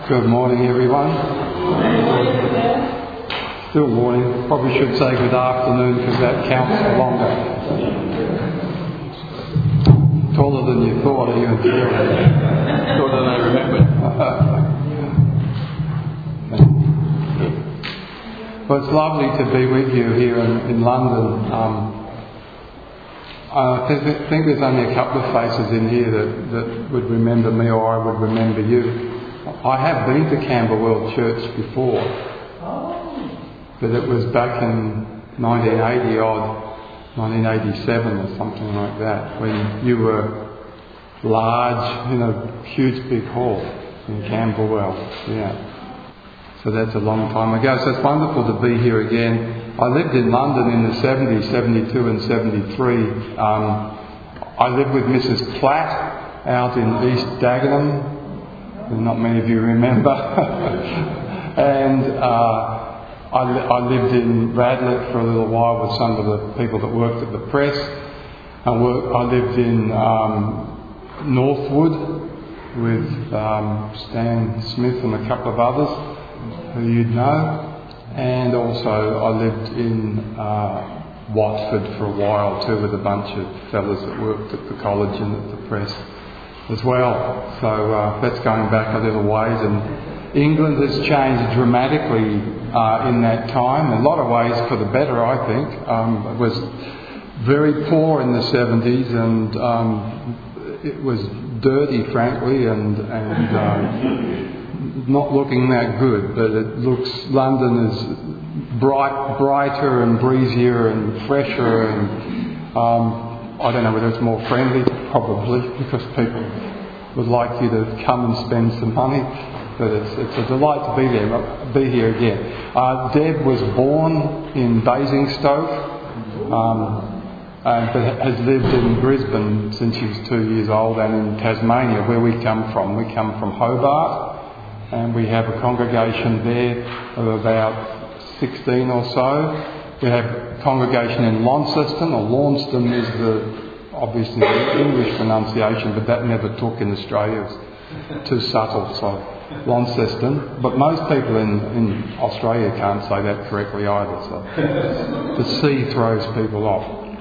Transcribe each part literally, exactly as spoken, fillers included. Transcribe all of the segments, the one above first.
Good morning, everyone. Still morning. Probably should say good afternoon because that counts for longer. Taller than you thought, are you? Thought that I remembered. Well, it's lovely to be with you here in, in London. Um, I think there's only a couple of faces in here that, that would remember me, or I would remember you. I have been to Camberwell Church before, but it was back in nineteen eighty odd, nineteen eighty-seven or something like that, when you were large in a huge big hall in Camberwell. Yeah. So that's a long time ago. So it's wonderful to be here again. I lived in London in the seventies, seventy-two and seventy-three. Um, I lived with Missus Platt out in East Dagenham. Not many of you remember. and uh, I, li- I lived in Radlett for a little while with some of the people that worked at the press. I, work- I lived in um, Northwood with um, Stan Smith and a couple of others who you'd know. And also I lived in uh, Watford for a while too, with a bunch of fellas that worked at the college and at the press as well. So uh, that's going back a little ways, and England has changed dramatically uh, in that time, in a lot of ways for the better, I think. Um, it was very poor in the seventies, and um, it was dirty, frankly, and, and uh, not looking that good, but it looks, London is bright, brighter and breezier and fresher, and um, I don't know whether it's more friendly, probably, because people would like you to come and spend some money, but it's, it's a delight to be there, be here again. Uh, Deb was born in Basingstoke, um, uh, but has lived in Brisbane since she was two years old, and in Tasmania, where we come from. We come from Hobart, and we have a congregation there of about sixteen or so. We have a congregation in Launceston, or Launceston is the obviously the English pronunciation, but that never took in Australia. It's too subtle, so Launceston. But most people in, in Australia can't say that correctly either, so the C throws people off.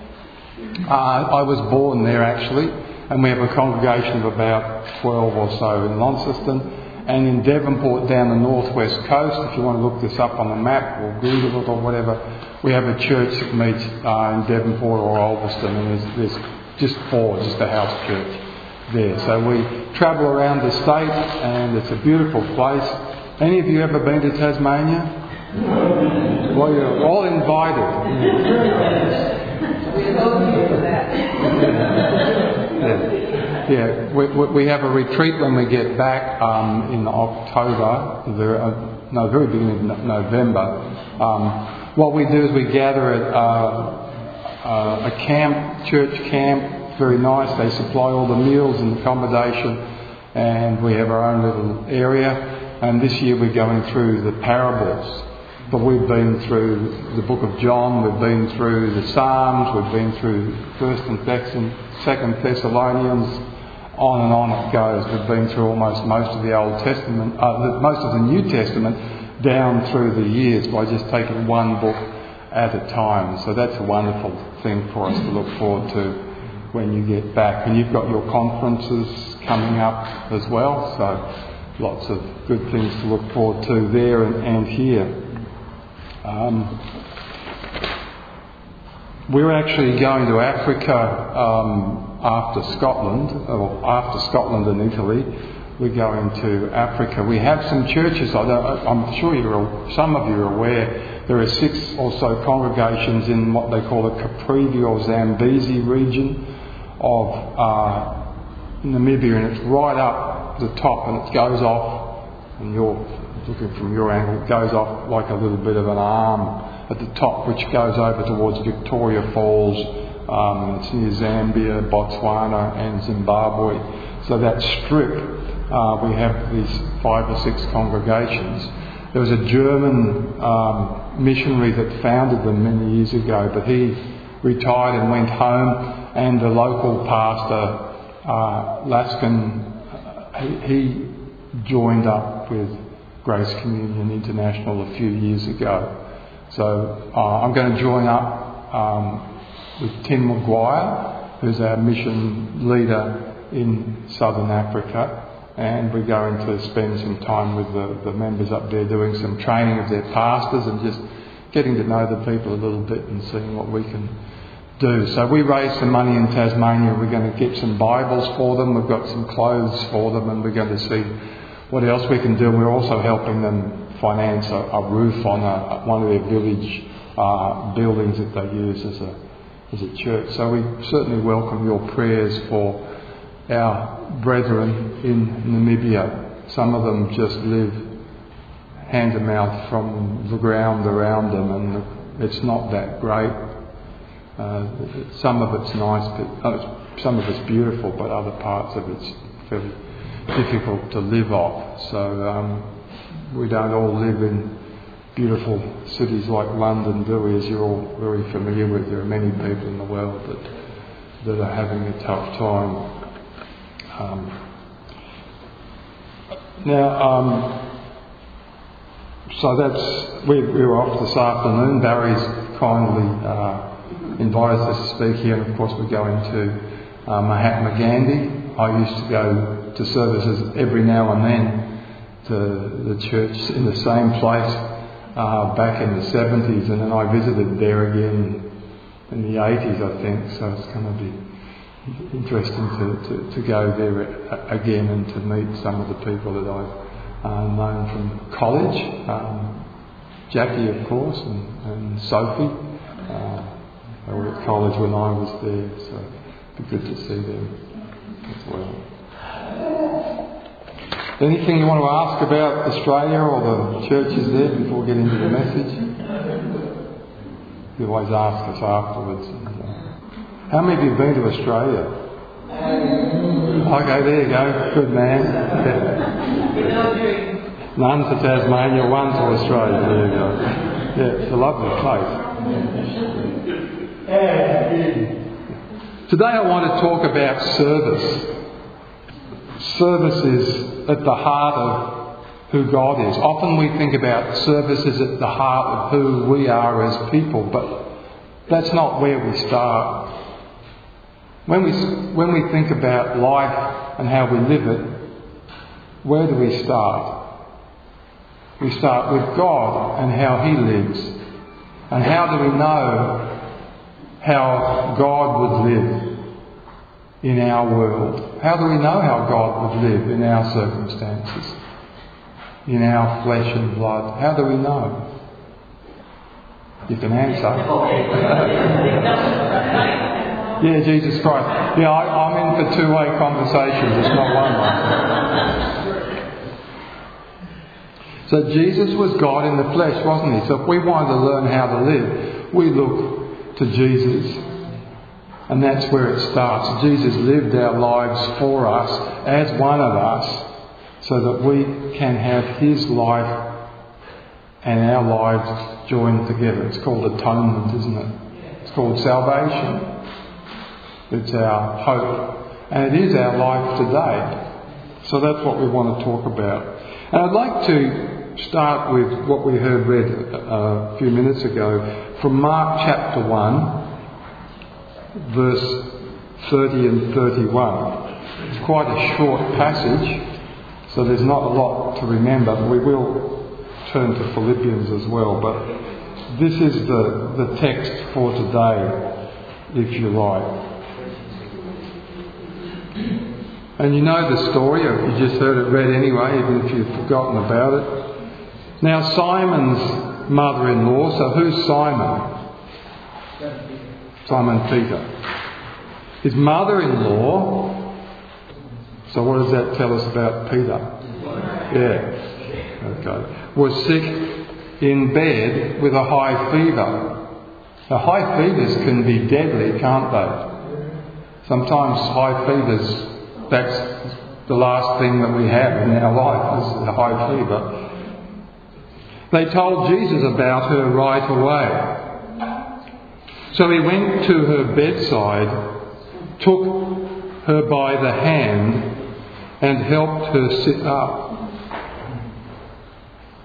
Uh, I was born there actually, and we have a congregation of about twelve or so in Launceston. And in Devonport down the northwest coast, if you want to look this up on the map or Google it or whatever, we have a church that meets uh, in Devonport or Ulverston, and there's, there's just four, just a house church there. So we travel around the state, and it's a beautiful place. Any of you ever been to Tasmania? Well, you're all invited. Yeah. Yeah, we, we have a retreat when we get back um, in October, the, uh, no, very beginning of November. Um, what we do is we gather at uh, uh, a camp, church camp, very nice. They supply all the meals and accommodation, and we have our own little area. And this year we're going through the parables. But we've been through the book of John, we've been through the Psalms, we've been through First and Second Thessalonians. On and on it goes. We've been through almost most of the Old Testament, uh, the, most of the New Testament down through the years by just taking one book at a time. So that's a wonderful thing for us to look forward to when you get back. And you've got your conferences coming up as well, so lots of good things to look forward to there and, and here. Um, we're actually going to Africa um, after Scotland, or after Scotland and Italy. We're going to Africa. We have some churches, I don't, I'm sure you're, some of you are aware, there are six or so congregations in what they call the Caprivi or Zambezi region of uh, Namibia, and it's right up the top, and it goes off, and you're looking from your angle, it goes off like a little bit of an arm at the top, which goes over towards Victoria Falls. Um, it's near Zambia, Botswana and Zimbabwe. So that strip, uh, we have these five or six congregations. There was a German um, missionary that founded them many years ago, but he retired and went home, and the local pastor, uh, Laskin, he, he joined up with Grace Communion International a few years ago. So uh, I'm going to join up um, with Tim Maguire, who's our mission leader in Southern Africa, and we're going to spend some time with the, the members up there doing some training of their pastors and just getting to know the people a little bit and seeing what we can do. So we raised some money in Tasmania. We're going to get some Bibles for them. We've got some clothes for them, and we're going to see what else we can do. We're also helping them finance a, a roof on a, one of their village uh, buildings that they use as a as a church. So we certainly welcome your prayers for our brethren in Namibia. Some of them just live hand to mouth from the ground around them, and it's not that great. Uh, some of it's nice, but uh, some of it's beautiful, but other parts of it's fairly difficult to live off. So um, we don't all live in beautiful cities like London, do we? As you're all very familiar with, there are many people in the world that that are having a tough time. Um, now, um, so that's we, we were off this afternoon. Barry's kindly uh, invited us to speak here, and of course we're going to uh, Mahatma Gandhi. I used to go to services every now and then to the church in the same place uh, back in the seventies, and then I visited there again in the eighties, I think. So it's going to be interesting to, to, to go there again and to meet some of the people that I've uh, known from college. Um, Jackie, of course, and, and Sophie. Uh, they were at college when I was there, so it'd be good to see them as well. Anything you want to ask about Australia or the churches there before we get into the message? You always ask us afterwards. How many of you have been to Australia? Okay, there you go. Good man. None to Tasmania, one to Australia. There you go. Yeah, it's a lovely place. Today I want to talk about service. Service is at the heart of who God is. Often we think about service is at the heart of who we are as people, but that's not where we start. When we when we think about life and how we live it, where do we start? We start with God and how He lives. And how do we know how God would live in our world? How do we know how God would live in our circumstances, in our flesh and blood? How do we know? You can answer. Yeah, Jesus Christ. Yeah, I, I'm in for two-way conversations. It's not one-way. So Jesus was God in the flesh, wasn't He? So if we wanted to learn how to live, we look to Jesus. And that's where it starts. Jesus lived our lives for us as one of us so that we can have His life and our lives joined together. It's called atonement, isn't it? It's called salvation. It's our hope. And it is our life today. So that's what we want to talk about. And I'd like to start with what we heard read a few minutes ago from Mark chapter one, verse thirty and thirty-one. It's quite a short passage, so there's not a lot to remember. We will turn to Philippians as well, but this is the, the text for today, if you like. And you know the story, or you just heard it read anyway, even if you've forgotten about it. Now Simon's mother-in-law, so who's Simon? Simon Peter. His mother-in-law, so what does that tell us about Peter? Yeah, okay. Was sick in bed with a high fever. Now high fevers can be deadly, can't they? Sometimes high fevers, that's the last thing that we have in our life, is the high fever. They told Jesus about her right away. So he went to her bedside, took her by the hand and helped her sit up.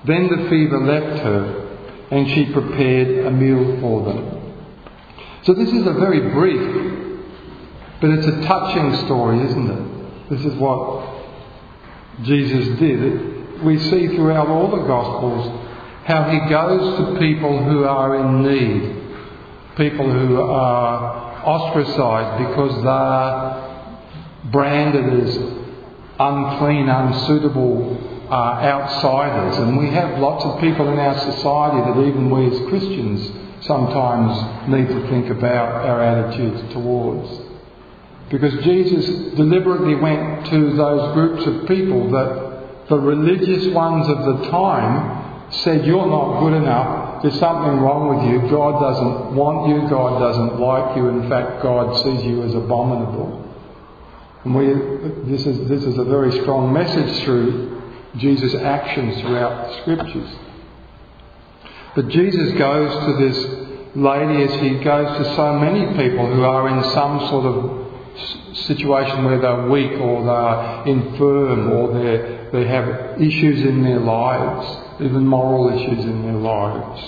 Then the fever left her, and she prepared a meal for them. So this is a very brief, but it's a touching story, isn't it? This is what Jesus did. We see throughout all the Gospels how he goes to people who are in need, people who are ostracised because they're branded as unclean, unsuitable uh, outsiders. And we have lots of people in our society that even we as Christians sometimes need to think about our attitudes towards. Because Jesus deliberately went to those groups of people that the religious ones of the time said, you're not good enough, there's something wrong with you, God doesn't want you, God doesn't like you, in fact God sees you as abominable. And we, this is this is a very strong message through Jesus' actions throughout the Scriptures. But Jesus goes to this lady as he goes to so many people who are in some sort of situation where they're weak or they're infirm or they they have issues in their lives, even moral issues in their lives.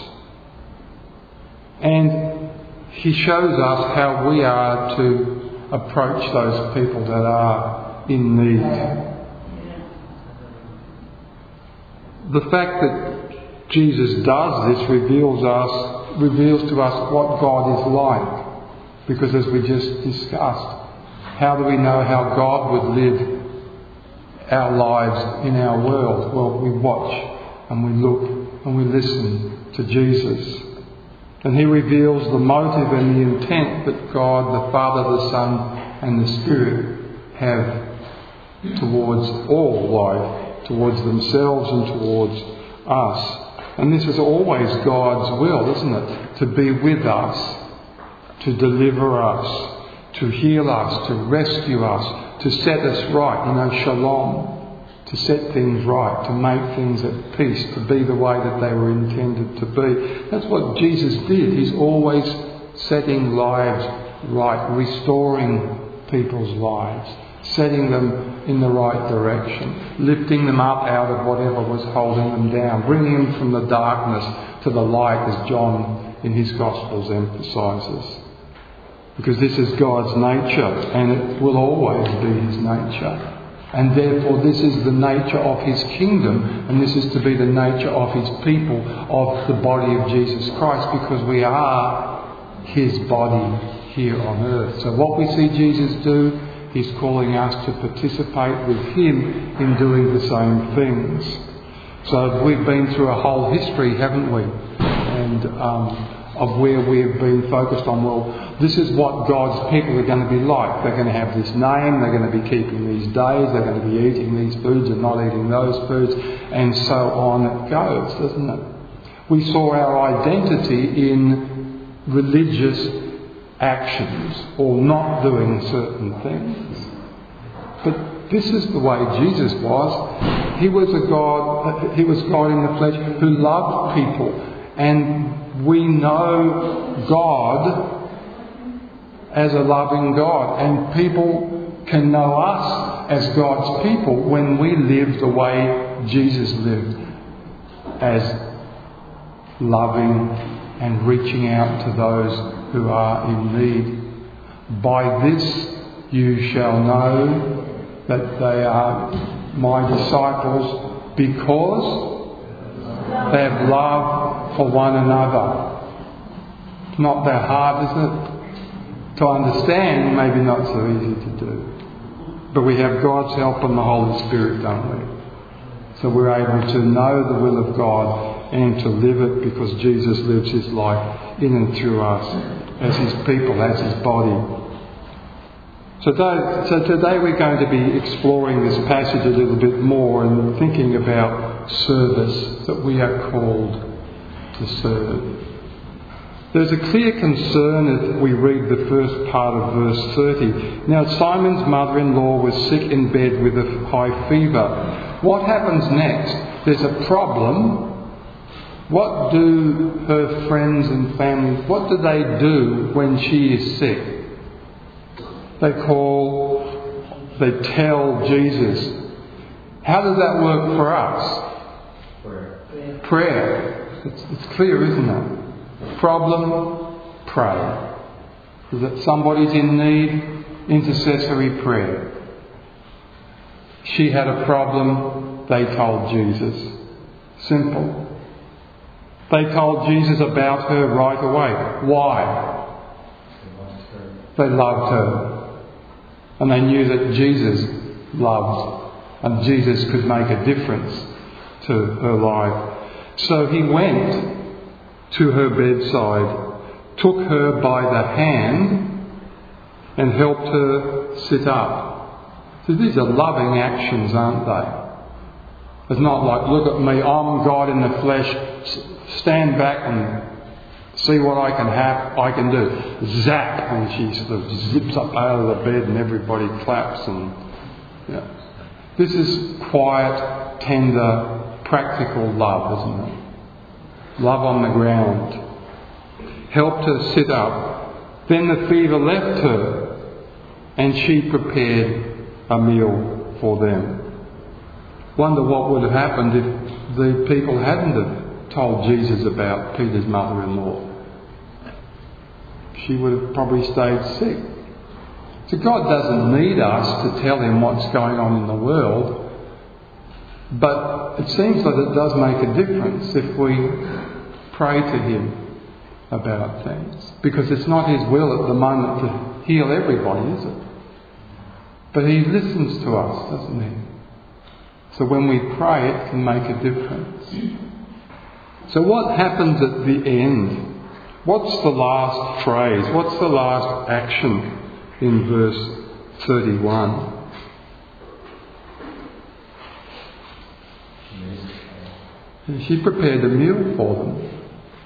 And he shows us how we are to approach those people that are in need. The fact that Jesus does this reveals us, reveals to us what God is like. Because as we just discussed, how do we know how God would live our lives in our world? Well, we watch and we look and we listen to Jesus. And he reveals the motive and the intent that God, the Father, the Son and the Spirit have towards all life, towards themselves and towards us. And this is always God's will, isn't it? To be with us, to deliver us, to heal us, to rescue us, to set us right, you know, shalom. To set things right, to make things at peace, to be the way that they were intended to be. That's what Jesus did. He's always setting lives right, restoring people's lives, setting them in the right direction, lifting them up out of whatever was holding them down, bringing them from the darkness to the light, as John in his Gospels emphasises. Because this is God's nature, and it will always be his nature. And therefore this is the nature of his kingdom, and this is to be the nature of his people, of the body of Jesus Christ, because we are his body here on earth. So what we see Jesus do, he's calling us to participate with him in doing the same things. So we've been through a whole history, haven't we? And um, of where we've been focused on, well, this is what God's people are going to be like. They're going to have this name, they're going to be keeping these days, they're going to be eating these foods and not eating those foods, and so on it goes, doesn't it? We saw our identity in religious actions or not doing certain things. But this is the way Jesus was. He was a God, he was God in the flesh who loved people, and we know God as a loving God, and people can know us as God's people when we live the way Jesus lived, as loving and reaching out to those who are in need. By this you shall know that they are my disciples, because they have love for one another. Not that hard, isn't it? To understand, maybe not so easy to do. But we have God's help and the Holy Spirit, don't we? So we're able to know the will of God and to live it, because Jesus lives his life in and through us as his people, as his body. So today, so today we're going to be exploring this passage a little bit more and thinking about service, that we are called to serve. There's a clear concern as we read the first part of verse thirty. Now Simon's mother-in-law was sick in bed with a high fever. What happens next? There's a problem. What do her friends and family, what do they do when she is sick? They call, they tell Jesus. How does that work for us? prayer. It's, it's clear, isn't it? Problem, pray. Is that somebody's in need? Intercessory prayer. She had a problem, they told Jesus. Simple. They told Jesus about her right away. Why? They loved her. And they knew that Jesus loved, and Jesus could make a difference to her life. So he went to her bedside, took her by the hand and helped her sit up. So these are loving actions, aren't they? It's not like, look at me, I'm God in the flesh, stand back and see what I can have, I can do. Zap, and she sort of zips up out of the bed and everybody claps. And yeah. This is quiet, tender, practical love, isn't it? Love on the ground. Helped her sit up. Then the fever left her and she prepared a meal for them. Wonder what would have happened if the people hadn't have told Jesus about Peter's mother-in-law. She would have probably stayed sick. So God doesn't need us to tell him what's going on in the world, but it seems that it does make a difference if we pray to him about things, because it's not his will at the moment to heal everybody, is it? But he listens to us, doesn't he? So when we pray, it can make a difference. So what happens at the end? What's the last phrase? What's the last action in verse thirty-one? She prepared a meal for them.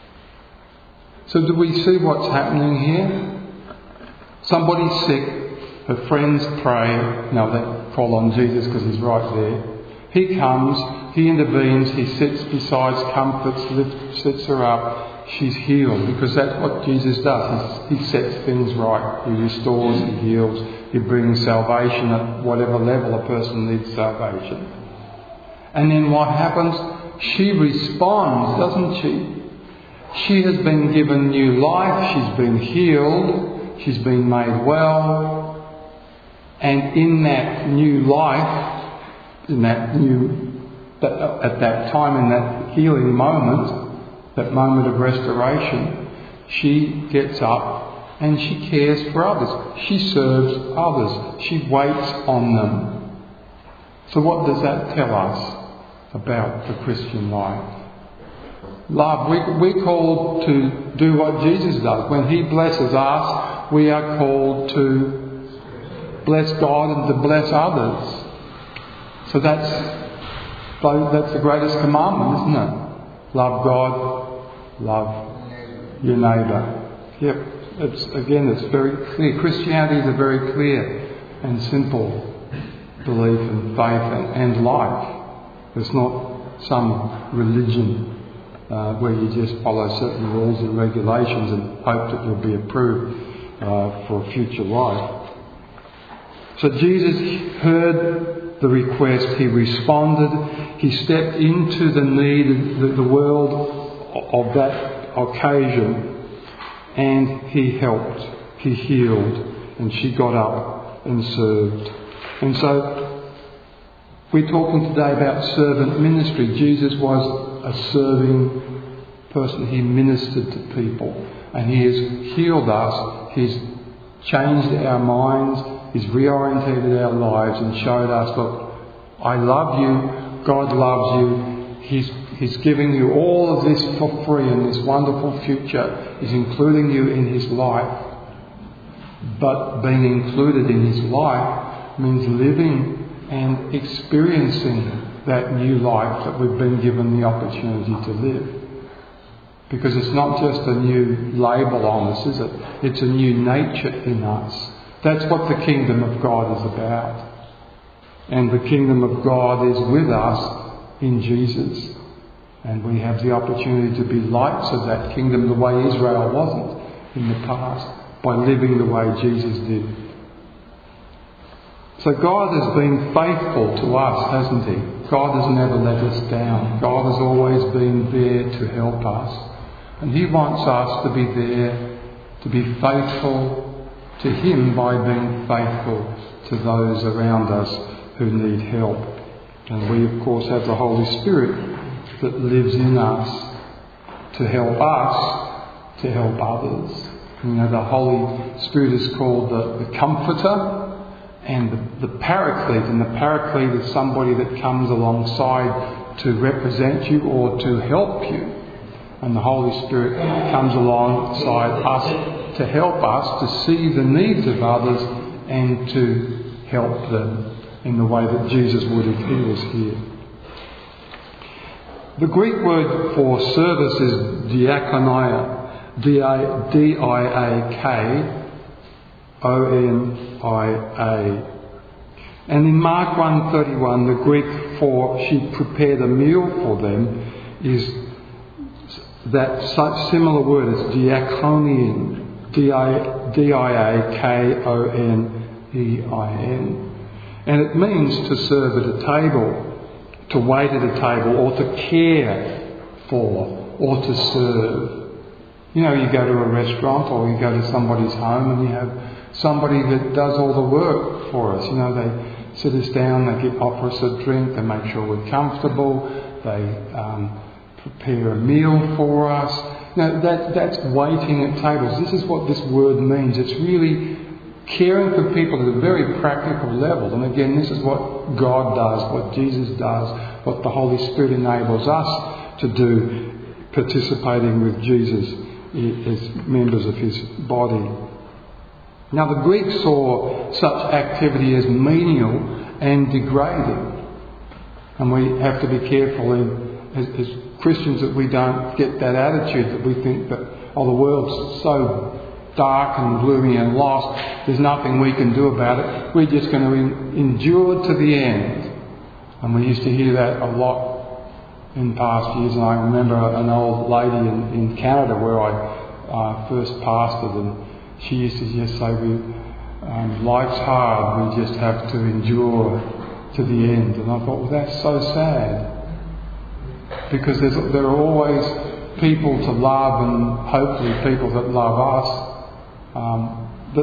So do we see what's happening here? Somebody's sick. Her friends pray. No, they call on Jesus because he's right there. He comes, he intervenes, he sits beside, comforts, lifts, sits her up. She's healed, because that's what Jesus does. He, he sets things right. He restores, he heals, he brings salvation at whatever level a person needs salvation. And then what happens? She responds, doesn't she? She has been given new life, she's been healed, she's been made well. And in that new life, in that new, that, at that time, in that healing moment, that moment of restoration, she gets up and she cares for others. She serves others. She waits on them. So what does that tell us about the Christian life? Love. We, we're called to do what Jesus does. When he blesses us, we are called to bless God and to bless others. So that's that's the greatest commandment, isn't it? Love God, love your neighbour. Yep. It's, again, it's very clear. Christianity is a very clear and simple belief and faith and, and life. It's not some religion uh, where you just follow certain rules and regulations and hope that you'll be approved uh, for a future life. So Jesus heard the request, he responded, he stepped into the need, the, the world of that occasion, and he helped, he healed, and she got up and served. And so we're talking today about servant ministry. Jesus was a serving person. He ministered to people, and he has healed us. He's changed our minds. He's reorientated our lives and showed us, look, I love you, God loves you, He's, he's giving you all of this for free, and this wonderful future is including you in His life. But being included in His life means living and experiencing that new life that we've been given the opportunity to live. Because it's not just a new label on us, is it? It's a new nature in us. That's what the kingdom of God is about. And the kingdom of God is with us in Jesus. And we have the opportunity to be lights of that kingdom the way Israel wasn't in the past, by living the way Jesus did. So God has been faithful to us, hasn't He? God has never let us down. God has always been there to help us. And He wants us to be there, to be faithful to Him by being faithful to those around us who need help. And we, of course, have the Holy Spirit that lives in us to help us to help others. You know, the Holy Spirit is called the, the Comforter and the, the Paraclete. And the Paraclete is somebody that comes alongside to represent you or to help you. And the Holy Spirit comes alongside us to help us to see the needs of others and to help them in the way that Jesus would if He was here. The Greek word for service is diakonia, D I A K O N I A. And in Mark one thirty-one, the Greek for she prepared a meal for them is that such similar word as diakonian, D I A K O N E I N. And it means to serve at a table, to wait at a table, or to care for, or to serve. You know, you go to a restaurant or you go to somebody's home and you have somebody that does all the work for us. You know, they sit us down, they get, offer us a drink, they make sure we're comfortable, they um, prepare a meal for us. Now, that, that's waiting at tables. This is what this word means. It's really caring for people at a very practical level. And again, this is what God does, what Jesus does, what the Holy Spirit enables us to do, participating with Jesus as members of His body. Now, the Greeks saw such activity as menial and degrading. And we have to be careful in, as, as Christians that we don't get that attitude that we think that, oh, the world's so dark and gloomy and lost, there's nothing we can do about it. We're just going to en- endure to the end. And we used to hear that a lot in past years. And I remember an old lady in, in Canada where I uh, first pastored, and she used to just say, "We um, life's hard, we just have to endure to the end." And I thought, well, that's so sad. Because there's, there are always people to love, and hopefully people that love us. Um, but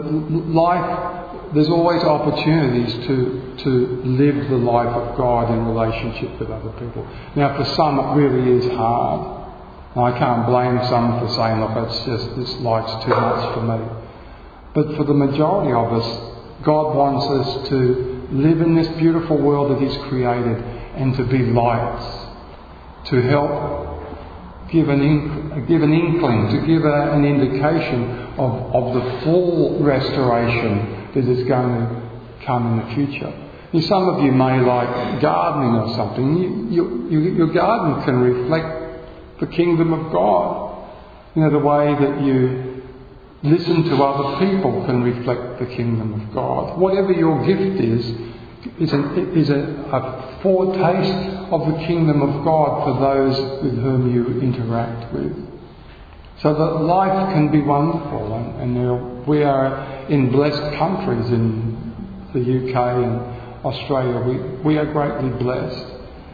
life, there's always opportunities to to live the life of God in relationship with other people. Now, for some, it really is hard. And I can't blame some for saying, look, it's just, this life's too much for me. But for the majority of us, God wants us to live in this beautiful world that He's created and to be lights, to help give an, inc- give an inkling, to give a, an indication of, of the full restoration that is going to come in the future. And some of you may like gardening or something. You, you, you, your garden can reflect the kingdom of God. You know, the way that you listen to other people can reflect the kingdom of God. Whatever your gift is, is, an, is a, a foretaste of the kingdom of God for those with whom you interact with. So that life can be wonderful, and, and there, we are in blessed countries in the U K and Australia. We, we are greatly blessed,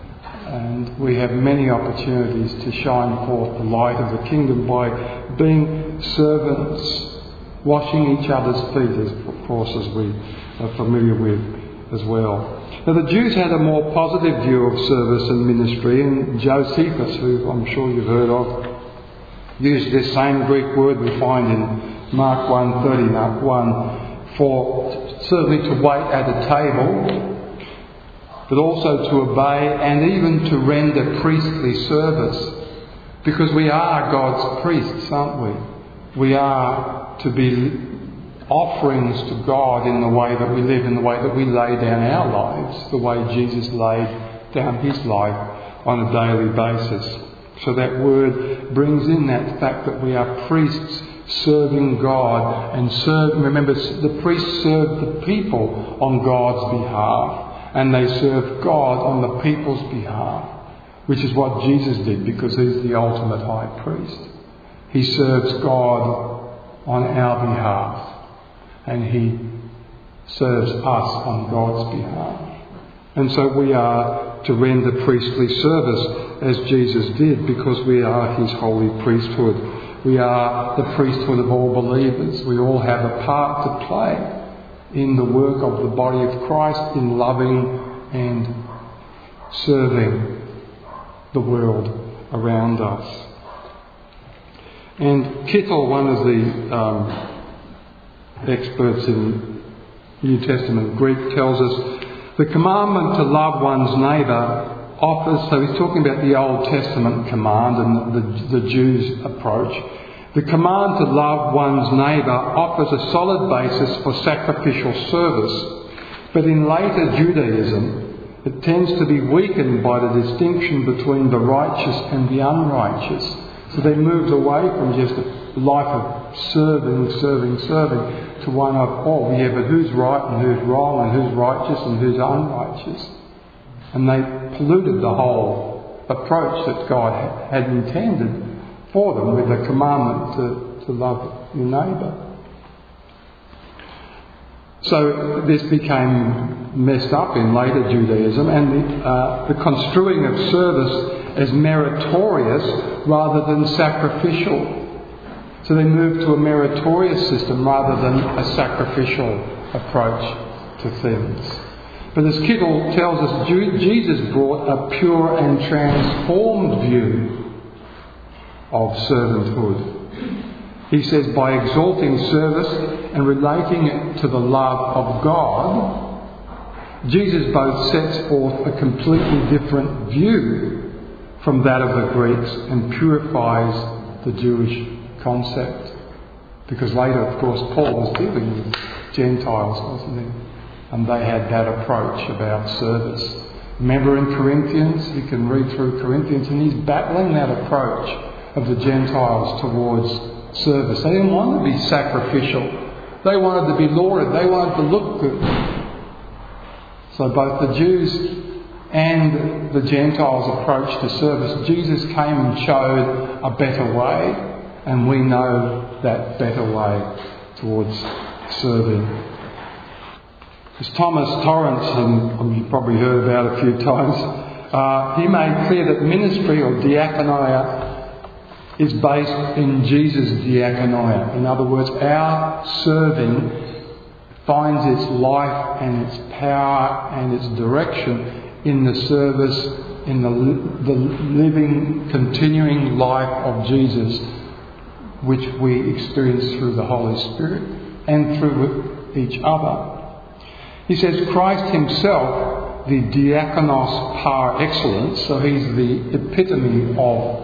and we have many opportunities to shine forth the light of the kingdom by being servants, washing each other's feet, as of course as we are familiar with as well. Now, the Jews had a more positive view of service and ministry, and Josephus, who I'm sure you've heard of, used this same Greek word we find in Mark one thirty-one for certainly to wait at a table, but also to obey and even to render priestly service, because we are God's priests, aren't we? We are to be offerings to God in the way that we live, in the way that we lay down our lives, the way Jesus laid down His life on a daily basis. So that word brings in that fact that we are priests serving God, and serve, remember, the priests serve the people on God's behalf, and they serve God on the people's behalf, which is what Jesus did, because He's the ultimate high priest. He serves God on our behalf, and He serves us on God's behalf. And so we are to render priestly service as Jesus did, because we are his holy priesthood. We are the priesthood of all believers. We all have a part to play in the work of the body of Christ, in loving and serving the world around us. And Kittel, one of the um, experts in New Testament Greek, tells us the commandment to love one's neighbour offers, so he's talking about the Old Testament command and the, the, the Jews' approach. The command to love one's neighbour offers a solid basis for sacrificial service, but in later Judaism it tends to be weakened by the distinction between the righteous and the unrighteous. So they moved away from just a life of serving, serving, serving to one of, oh yeah, but who's right and who's wrong and who's righteous and who's unrighteous. And they polluted the whole approach that God had intended for them with the commandment to, to love your neighbour. So this became messed up in later Judaism, and the, uh, the construing of service as meritorious rather than sacrificial. So they moved to a meritorious system rather than a sacrificial approach to things. But as Kittel tells us, Jesus brought a pure and transformed view of servanthood. He says, by exalting service and relating it to the love of God, Jesus both sets forth a completely different view from that of the Greeks and purifies the Jewish concept. Because later, of course, Paul was dealing with Gentiles, wasn't he? And they had that approach about service. Remember in Corinthians, you can read through Corinthians, and he's battling that approach of the Gentiles towards service. They didn't want to be sacrificial. They wanted to be lauded. They wanted to look good. So both the Jews and the Gentiles' approach to service, Jesus came and showed a better way, and we know that better way towards serving. As Thomas Torrance, and you've probably heard about a few times, uh, he made clear that ministry or diakonia is based in Jesus' diakonia. In other words, our serving finds its life and its power and its direction in the service, in the, the living, continuing life of Jesus, which we experience through the Holy Spirit and through each other. He says Christ himself, the diakonos par excellence, so he's the epitome of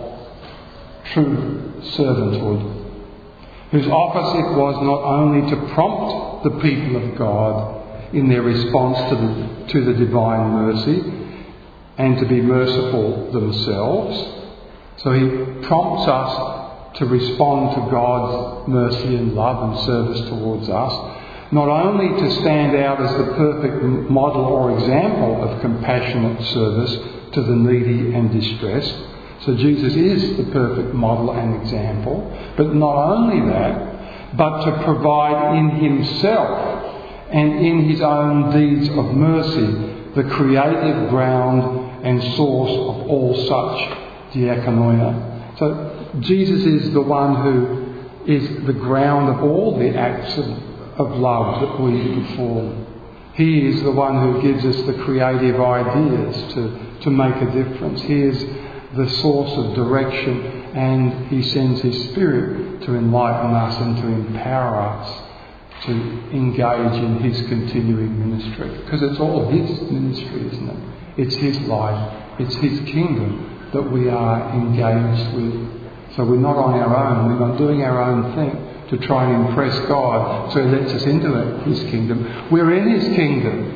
true servanthood, whose office it was not only to prompt the people of God in their response to the, to the divine mercy and to be merciful themselves. So he prompts us to respond to God's mercy and love and service towards us, not only to stand out as the perfect model or example of compassionate service to the needy and distressed. So Jesus is the perfect model and example, but not only that, but to provide in himself and in his own deeds of mercy the creative ground and source of all such diakonia. So Jesus is the one who is the ground of all the acts of, of love that we perform. He is the one who gives us the creative ideas to, to make a difference. He is the source of direction, and he sends his Spirit to enlighten us and to empower us to engage in his continuing ministry. Because it's all his ministry, isn't it? It's his life, it's his kingdom that we are engaged with. So we're not on our own, we're not doing our own thing to try and impress God so he lets us into his kingdom. We're in his kingdom.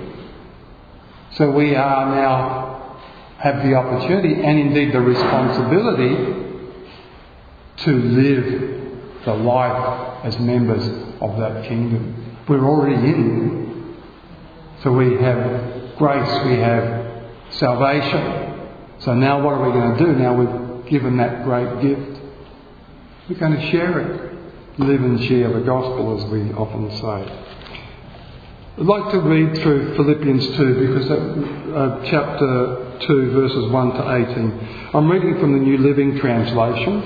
So we are now have the opportunity and indeed the responsibility to live the life as members of that kingdom. We're already in. So we have grace, we have salvation. So now what are we going to do? Now we've given that great gift. We're going to share it. Live and share the gospel, as we often say. I'd like to read through Philippians two because that, uh, chapter two, verses one to eighteen. I'm reading from the New Living Translation,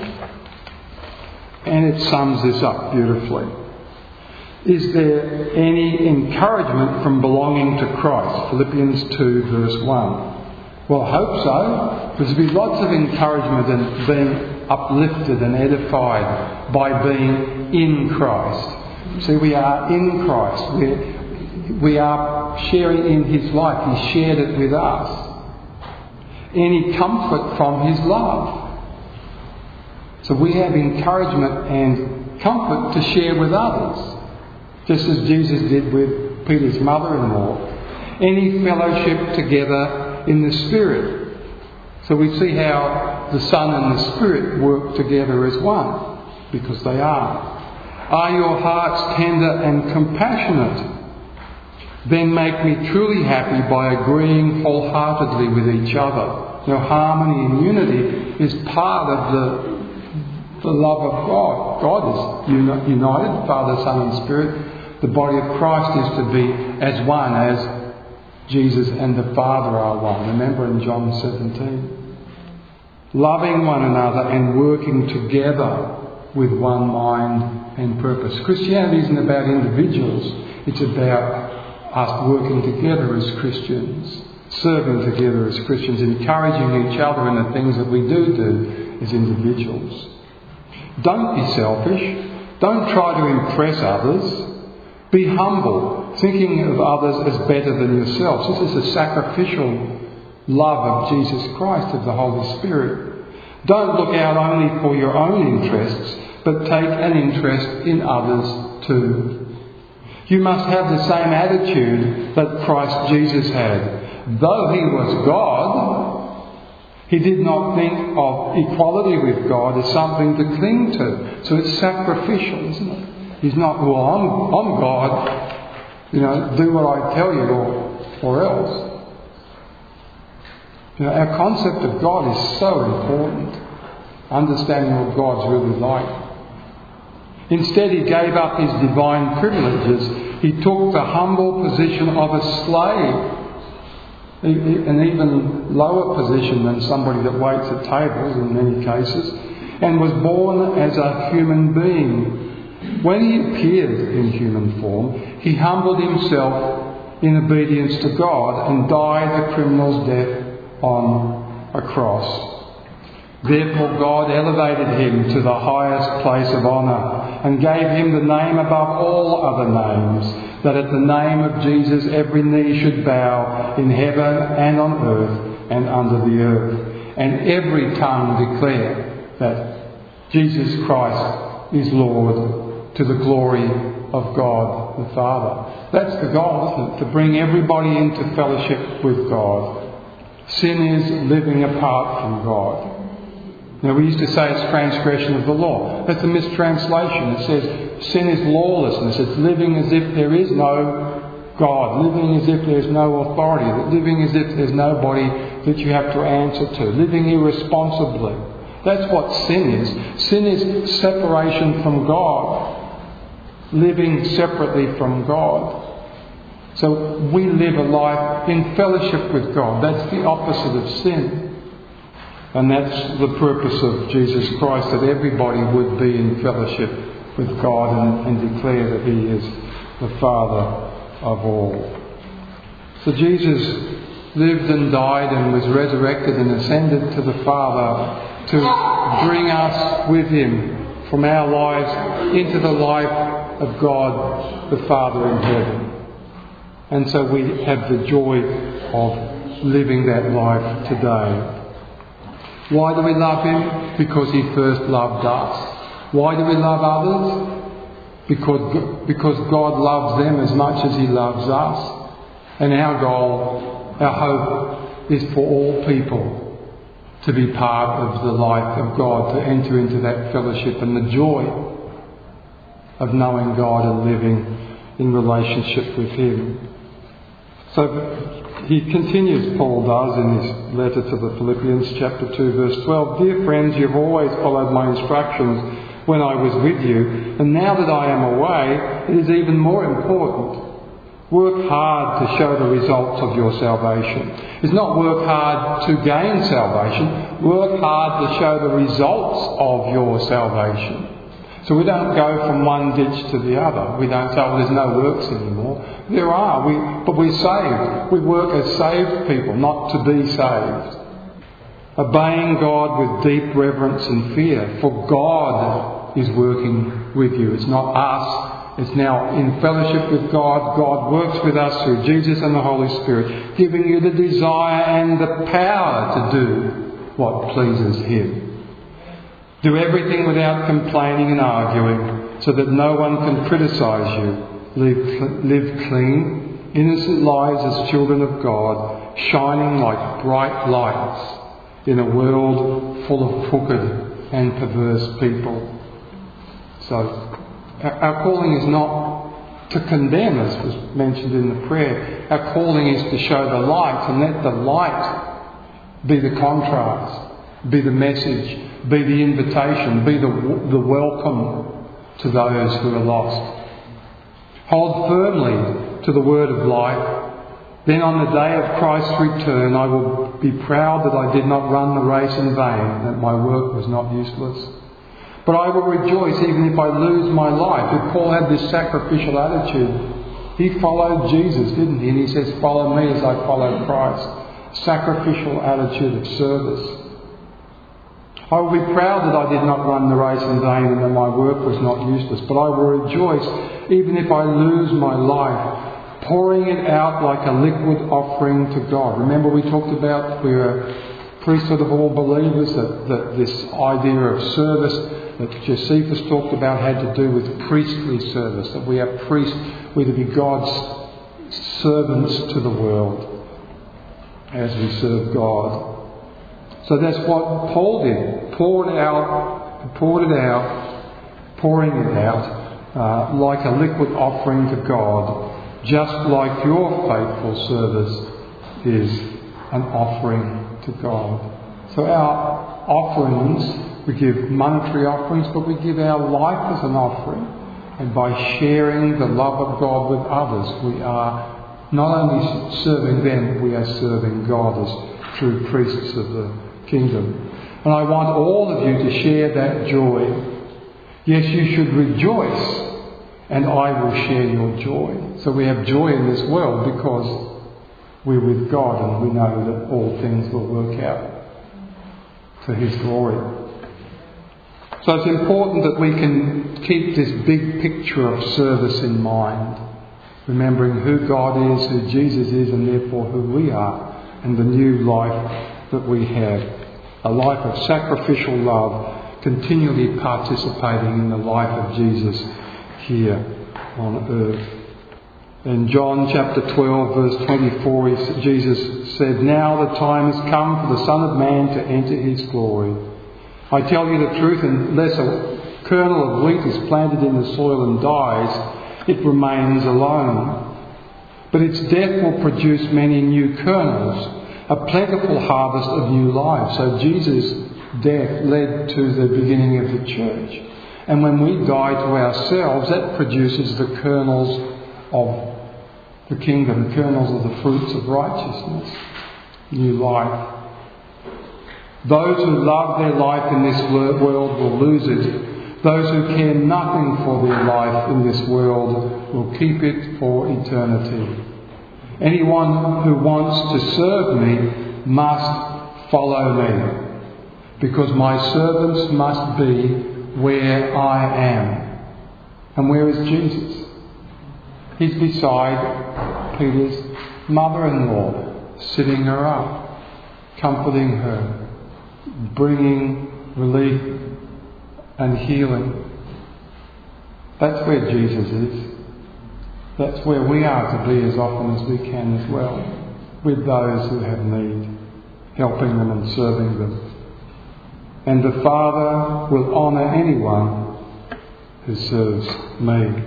and it sums this up beautifully. Is there any encouragement from belonging to Christ? Philippians two, verse one. Well, I hope so. There's be lots of encouragement in being uplifted and edified by being in Christ. See, we are in Christ. We're, we are sharing in His life. He shared it with us. Any comfort from His love. So we have encouragement and comfort to share with others. Just as Jesus did with Peter's mother-in-law. Any fellowship together in the Spirit. So we see how the Son and the Spirit work together as one, because they are. Are your hearts tender and compassionate? Then make me truly happy by agreeing wholeheartedly with each other. Now, harmony and unity is part of the, the love of God. God is uni- united, Father, Son and Spirit. The body of Christ is to be as one as Jesus and the Father are one. Remember in John seventeen. Loving one another and working together with one mind and purpose. Christianity isn't about individuals. It's about us working together as Christians. Serving together as Christians. Encouraging each other in the things that we do do as individuals. Don't be selfish. Don't try to impress others. Be humble, thinking of others as better than yourselves. This is a sacrificial love of Jesus Christ, of the Holy Spirit. Don't look out only for your own interests, but take an interest in others too. You must have the same attitude that Christ Jesus had. Though He was God, He did not think of equality with God as something to cling to. So it's sacrificial, isn't it? He's not, well, I'm, I'm God, you know, do what I tell you or, or else. You know, our concept of God is so important. Understanding what God's really like. Instead, He gave up His divine privileges. He took the humble position of a slave, an even lower position than somebody that waits at tables in many cases, and was born as a human being. When He appeared in human form, He humbled Himself in obedience to God and died a criminal's death on a cross. Therefore God elevated Him to the highest place of honour and gave Him the name above all other names, that at the name of Jesus every knee should bow in heaven and on earth and under the earth, and every tongue declare that Jesus Christ is Lord, to the glory of God the Father. That's the goal, isn't it? To bring everybody into fellowship with God. Sin is living apart from God. Now, we used to say it's transgression of the law. That's a mistranslation. It says sin is lawlessness. It's living as if there is no God. Living as if there's no authority. Living as if there's nobody that you have to answer to. Living irresponsibly. That's what sin is. Sin is separation from God. Living separately from God. So we live a life in fellowship with God. That's the opposite of sin. And that's the purpose of Jesus Christ, that everybody would be in fellowship with God and, and declare that He is the Father of all. So Jesus lived and died and was resurrected and ascended to the Father to bring us with Him from our lives into the life of God the Father in heaven. And so we have the joy of living that life today. Why do we love Him? Because He first loved us. Why do we love others? Because, because God loves them as much as He loves us. And our goal, our hope, is for all people to be part of the life of God, to enter into that fellowship and the joy of knowing God and living in relationship with Him. So he continues, Paul does, in his letter to the Philippians, chapter two, verse twelve. Dear friends, you've always followed my instructions when I was with you, and now that I am away, it is even more important Work hard to show the results of your salvation. It's not work hard to gain salvation. Work hard to show the results of your salvation. So we don't go from one ditch to the other. We don't say, well, there's no works anymore. There are, we, but we're saved. We work as saved people, not to be saved. Obeying God with deep reverence and fear, for God is working with you. It's not us. It's now in fellowship with God. God works with us through Jesus and the Holy Spirit, giving you the desire and the power to do what pleases Him. Do everything without complaining and arguing, so that no one can criticise you. Live, live clean, innocent lives as children of God, shining like bright lights in a world full of crooked and perverse people. So, our calling is not to condemn, as was mentioned in the prayer. Our calling is to show the light, and let the light be the contrast, be the message, be the invitation, be the, the welcome to those who are lost. Hold firmly to the word of life. Then on the day of Christ's return, I will be proud that I did not run the race in vain, that my work was not useless. But I will rejoice even if I lose my life. If Paul had this sacrificial attitude, he followed Jesus, didn't he? And he says, follow me as I follow Christ. Sacrificial attitude of service. I will be proud that I did not run the race in vain and that my work was not useless. But I will rejoice even if I lose my life, pouring it out like a liquid offering to God. Remember we talked about we're a priesthood of all believers, that, that this idea of service that Josephus talked about had to do with priestly service, that we are priests, we're to be God's servants to the world as we serve God. So that's what Paul did. Poured it out, poured it out, pouring it out uh, like a liquid offering to God, just like your faithful service is an offering to God. So our offerings, we give monetary offerings, but we give our life as an offering. And by sharing the love of God with others, we are not only serving them, we are serving God as true priests of the kingdom. And I want all of you to share that joy. Yes, you should rejoice, and I will share your joy. So we have joy in this world because we're with God and we know that all things will work out to His glory. So it's important that we can keep this big picture of service in mind, remembering who God is, who Jesus is, and therefore who we are, and the new life that we have. A life of sacrificial love, continually participating in the life of Jesus here on earth. In John chapter twelve, verse twenty-four, Jesus said, "Now the time has come for the Son of Man to enter His glory. I tell you the truth, unless a kernel of wheat is planted in the soil and dies, it remains alone. But its death will produce many new kernels, a plentiful harvest of new life." So Jesus' death led to the beginning of the church. And when we die to ourselves, that produces the kernels of the kingdom, the kernels of the fruits of righteousness, new life. Those who love their life in this world will lose it. Those who care nothing for their life in this world will keep it for eternity. Anyone who wants to serve me must follow me, because my servants must be where I am. And where is Jesus? He's beside Peter's mother-in-law, sitting her up, comforting her, bringing relief and healing. That's where Jesus is. That's where we are to be as often as we can as well, with those who have need, helping them and serving them. And the Father will honour anyone who serves me.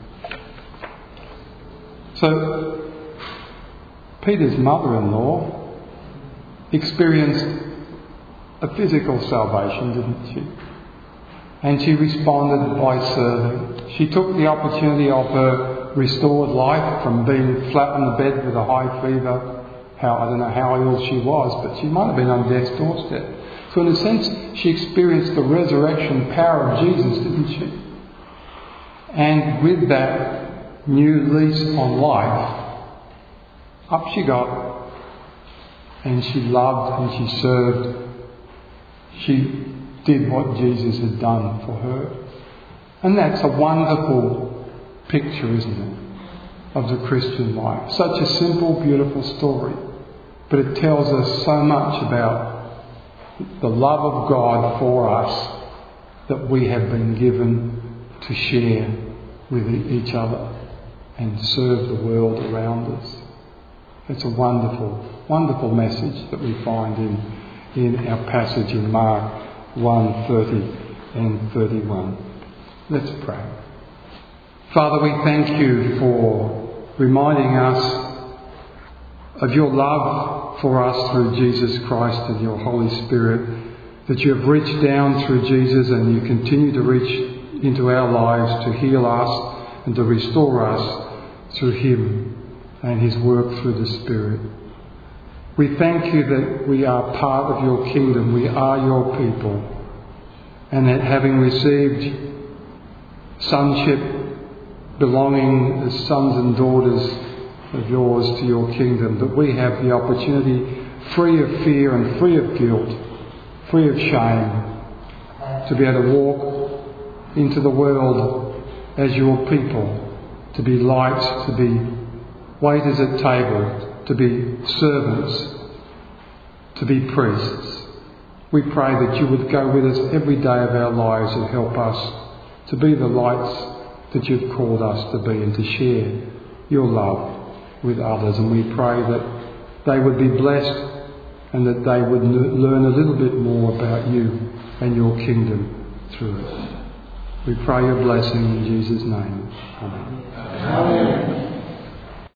So, Peter's mother-in-law experienced a physical salvation, didn't she? And she responded by serving. She took the opportunity of her restored life from being flat on the bed with a high fever. How I don't know how ill she was, but she might have been on death's doorstep. So in a sense, she experienced the resurrection power of Jesus, didn't she? And with that new lease on life, up she got, and she loved and she served. She did what Jesus had done for her. And that's a wonderful picture, isn't it, of the Christian life. Such a simple, beautiful story. But it tells us so much about the love of God for us that we have been given to share with each other and serve the world around us. It's a wonderful, wonderful message that we find in, in our passage in Mark one, thirty and thirty-one. Let's pray. Father, we thank you for reminding us of your love for us through Jesus Christ and your Holy Spirit, that you have reached down through Jesus and you continue to reach into our lives to heal us and to restore us through him and his work through the Spirit. We thank you that we are part of your kingdom, we are your people, and that having received sonship, belonging as sons and daughters of yours to your kingdom, that we have the opportunity, free of fear and free of guilt, free of shame, to be able to walk into the world as your people, to be lights, to be waiters at table, to be servants, to be priests. We pray that you would go with us every day of our lives and help us to be the lights that you've called us to be and to share your love with others. And we pray that they would be blessed and that they would learn a little bit more about you and your kingdom through it. We pray your blessing in Jesus' name. Amen.